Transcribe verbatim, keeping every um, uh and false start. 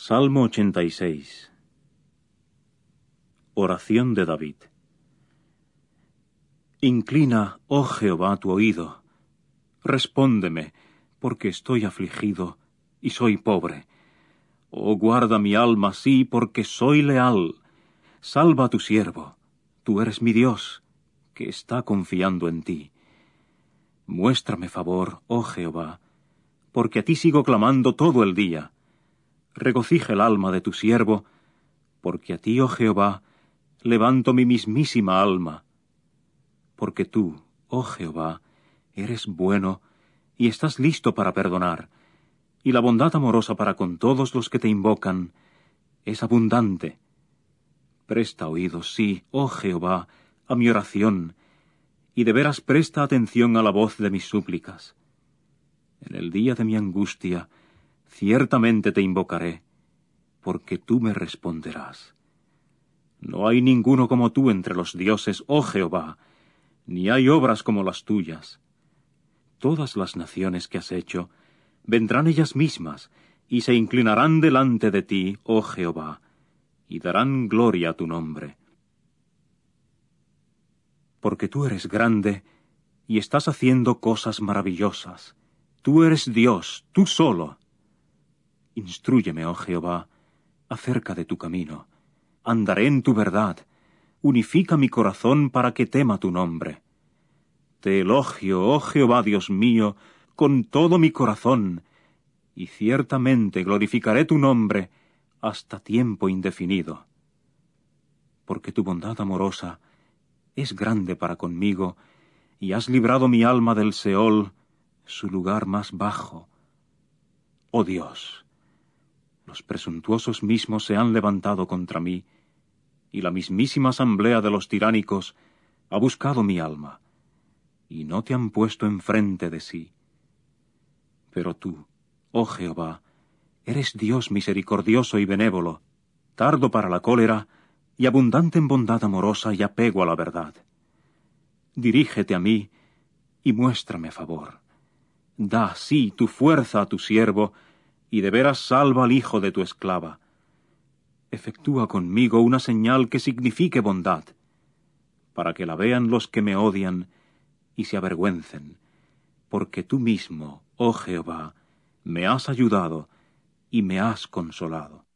Salmo ochenta y seis. Oración de David. Inclina, oh Jehová, tu oído. Respóndeme, porque estoy afligido y soy pobre. Oh, guarda mi alma, sí, porque soy leal. Salva a tu siervo, tú eres mi Dios, que está confiando en ti. Muéstrame favor, oh Jehová, porque a ti sigo clamando todo el día. Regocija el alma de tu siervo, porque a ti, oh Jehová, levanto mi mismísima alma. Porque tú, oh Jehová, eres bueno y estás listo para perdonar, y la bondad amorosa para con todos los que te invocan es abundante. Presta oídos, sí, oh Jehová, a mi oración, y de veras presta atención a la voz de mis súplicas. En el día de mi angustia, ciertamente te invocaré, porque tú me responderás. No hay ninguno como tú entre los dioses, oh Jehová, ni hay obras como las tuyas. Todas las naciones que has hecho, vendrán ellas mismas, y se inclinarán delante de ti, oh Jehová, y darán gloria a tu nombre. Porque tú eres grande, y estás haciendo cosas maravillosas. Tú eres Dios, tú solo. Instrúyeme, oh Jehová, acerca de tu camino. Andaré en tu verdad. Unifica mi corazón para que tema tu nombre. Te elogio, oh Jehová Dios mío, con todo mi corazón, y ciertamente glorificaré tu nombre hasta tiempo indefinido. Porque tu bondad amorosa es grande para conmigo, y has librado mi alma del Seol, su lugar más bajo. Oh Dios, los presuntuosos mismos se han levantado contra mí, y la mismísima asamblea de los tiránicos ha buscado mi alma, y no te han puesto enfrente de sí. Pero tú, oh Jehová, eres Dios misericordioso y benévolo, tardo para la cólera y abundante en bondad amorosa y apego a la verdad. Dirígete a mí y muéstrame favor. Da, sí, tu fuerza a tu siervo, y de veras salva al hijo de tu esclava. Efectúa conmigo una señal que signifique bondad, para que la vean los que me odian y se avergüencen, porque tú mismo, oh Jehová, me has ayudado y me has consolado.